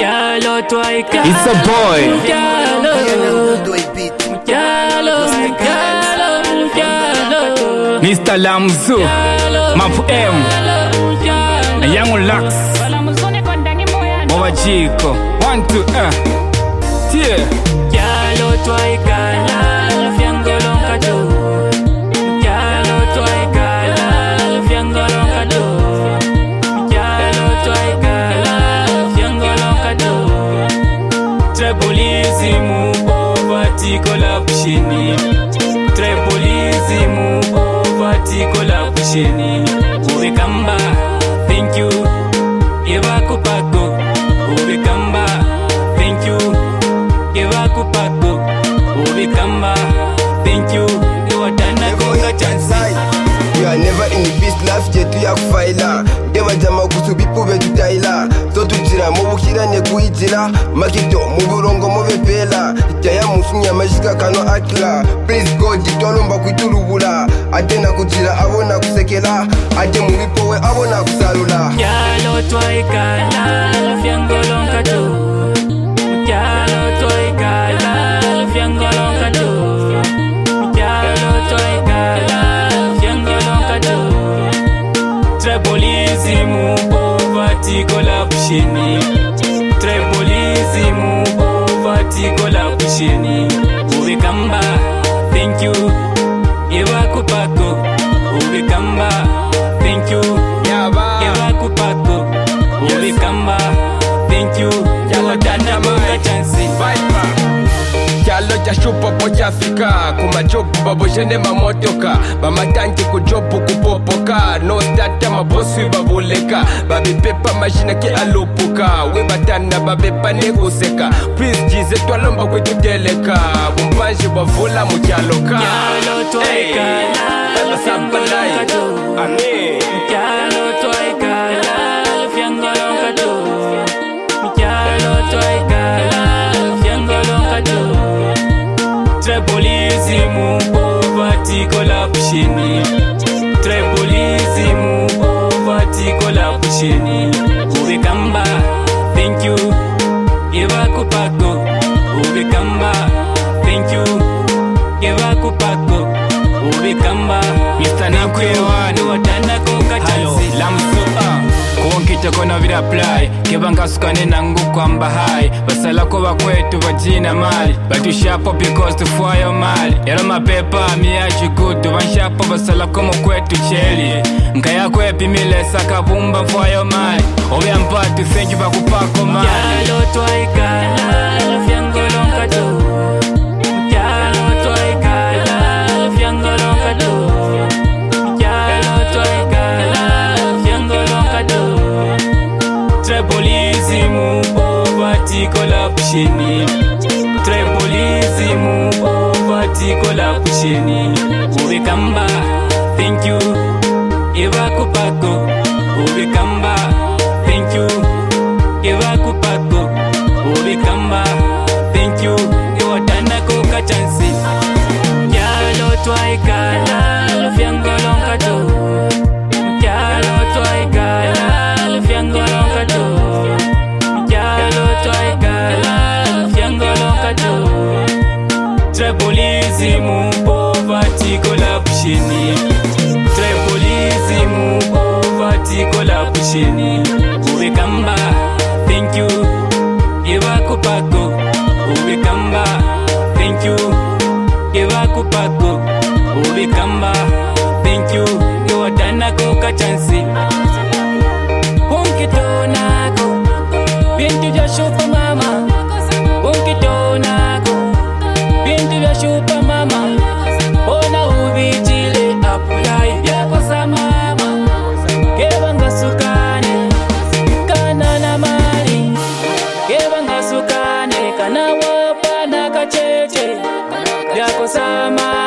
It's a boy. Mr. Lamzu, Mapu M, Young Lux, Mowajiko, 1, 2, Tia. Trebolism, poverty collapsing. Trebolism, poverty collapsing. Ubekamba, thank you. Eva Kupako, Ubekamba, thank you. Eva Kupako, Ubekamba, thank you. You are done a chance. You are never in the peace life, yet you are file. Deva jama kusubi pube tutaila. So tujira mubukira ne kuijira. Makito muburongo mubepela. Jaya musunya mashika kano akila. Please God jitolomba kuitulubula. Atena kujira abona kusekela. Ate mubipowe abona kusalula. Yalo twaikala lufyangolonka tu. Yalo twaikala lufyangolonka tu. Yalo twaikala lufyangolonka tu. Trebolism, poverty collapsing. Trebolism, poverty collapsing. Ubekamba, thank you. Eva Kupako, Ubekamba, thank you. Eva Kupako, Ubekamba, thank you. Yawadana mga chansi. Kyalo kyashupa po kyafika kumajobu babojene mamotoka bamatanki kujobu kupopoka no stata mabosi babuleka babipepa mashina ke alupuka webatana babepa neguseka please jize twalomba kwetuteleka bumpanje bavula mukyaloka Kyalo twaikala basabalai amen Kyalo twaikala lufyangolonka tu. Kyalo twaikala lufyangolonka tu. Trebolism, poverty collapsing. Trebolism, poverty collapsing. Ubekamba, thank you. Eva Kupako, Ubekamba, thank you. Eva Kupako, Ubekamba, Mr. Nakwewan, Wadana Koka Hello, Chansi. Lamzu, Kuonkita kona vira apply Kebanga sukane nangu kwa mbahai Basala kwa wakwetu vajina mali Batushapo because tufuayo mali Yaro mapepa miyaji kutu Vanshapo basala kwa mkwetu cheli Nkaya kwepi mile saka bumba mfuayo mali Owe ampatu thank you bakupako mali Yalo twaikala lufyangolonka tu. Yalo twaikala lufyangolonka tu. Yalo twaikala lufyangolonka tu. Trebolism, poverty collapsing. Trebolism, poverty collapsing. Ubekamba, thank you. Eva Kupako, Ubekamba, thank you. Eva Kupako, Ubekamba, thank you. Yawadana Koka Chansi. Yalo twaikala lufyangolonka tu. Yalo twaikala lufyangolonka tu. Yalo twaikala lufyangolonka tu. Trebolism, poverty collapsing. Trebolism, poverty collapsing. Ubekamba, thank you. Eva Kupako, Ubekamba, thank you. Eva Kupako, Ubekamba, thank you. Yawadana Koka Chansi. Punkitonako, bintu vya shupa mama. Punkitonako, bintu vya shupa mama. Ona ubitile apulai vyako sa mama. Kebanga sukane, kana na mali. Kebanga sukane, kana wapa na kacheche. Vyako sa mama.